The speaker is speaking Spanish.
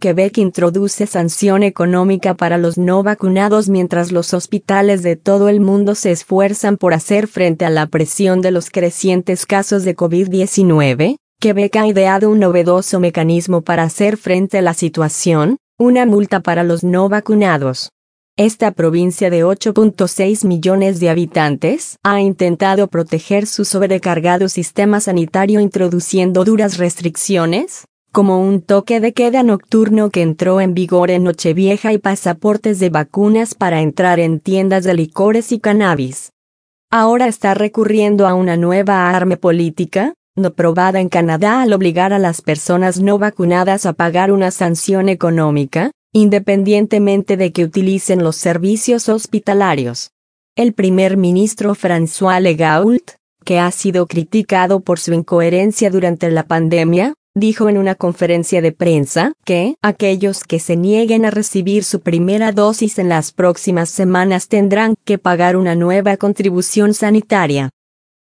Quebec introduce sanción económica para los no vacunados mientras los hospitales de todo el mundo se esfuerzan por hacer frente a la presión de los crecientes casos de COVID-19. Quebec ha ideado un novedoso mecanismo para hacer frente a la situación, una multa para los no vacunados. Esta provincia de 8.6 millones de habitantes ha intentado proteger su sobrecargado sistema sanitario introduciendo duras restricciones, como un toque de queda nocturno que entró en vigor en Nochevieja y pasaportes de vacunas para entrar en tiendas de licores y cannabis. Ahora está recurriendo a una nueva arma política, no probada en Canadá al obligar a las personas no vacunadas a pagar una sanción económica, independientemente de que utilicen los servicios hospitalarios. El primer ministro François Legault, que ha sido criticado por su incoherencia durante la pandemia, dijo en una conferencia de prensa que aquellos que se nieguen a recibir su primera dosis en las próximas semanas tendrán que pagar una nueva contribución sanitaria.